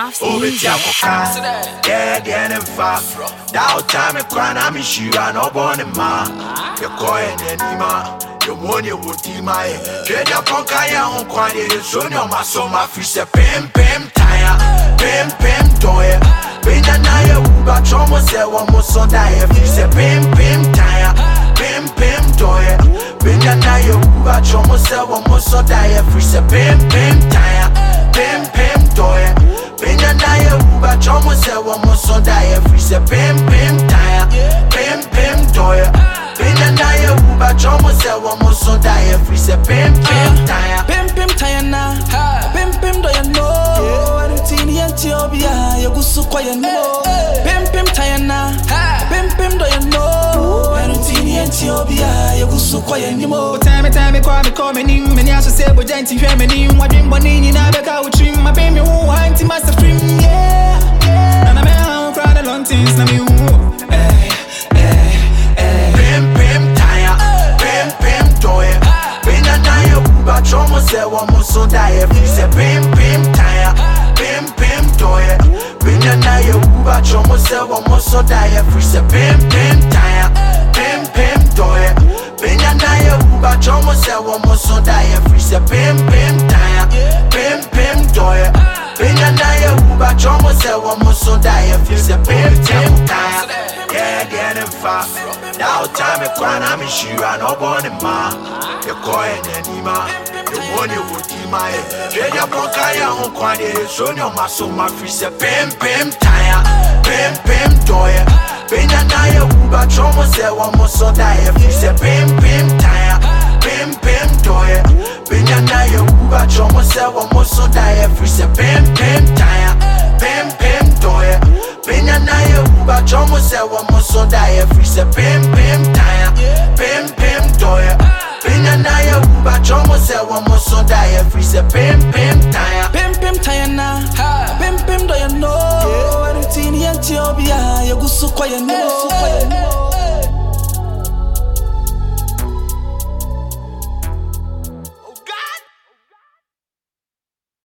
House Oh, it's music. yeah, the end of fast. That time I cry, I'm a shoe, I no born in ma. You're calling anima. The one you would be my get up on Kaya on Quadi, so no, my son, my fish, a pim, tire, pim, toy. When I know you, but almost say one more Sunday, if you say pim, tire, pim, toy. When I know you, but almost say one more Sunday, if you say pim, tire, pim, toy. When I know you, but almost say one more Sunday, if you say pim, tire, pim, toy. When I know you, but almost say one more Sunday, if you say pim, tire, pim tire na, pim do you know? Anything here Ethiopia, you go so quiet no. Pim tire na, pim do you know? Anything here Ethiopia, you go so quiet no. Time call me name, many I should say, but giant feminine. What dream bonini na beka with trim, my baby who want to master stream, yeah. And I'm out crying a long things na me who. pim, tire, pim, toy. When I know you, but almost say one more Sunday, if you say pim, tire, pim, toy. When I know you, but almost say one more Sunday, if you say pim, tire, pim, toy. When I know you, but almost say one more Sunday, if you say pim, tire, pim, toy. When I know you, but almost say one more Sunday, if you say pim, tire. Yeah, the end fast. Now time I cry, I'm in shoe, I no born in ma. You're calling anima. You want you would be my head. You're Kaya on Quadi, so no muscle, my fish, a pim, tire, pim, toy. When I know you, but almost say one more Sunday, if you say pim, tire, pim, toy. When I know you, but almost say one more Sunday, if you say pim, tire, pim, toy. When I know you, but almost say one more Sunday, if you say pim, tire, pim, toy. When I know you, but almost say one more Sunday, if you say pim, tire, pim tire na, pim do you know? Anything here Ethiopia, you go so quiet no.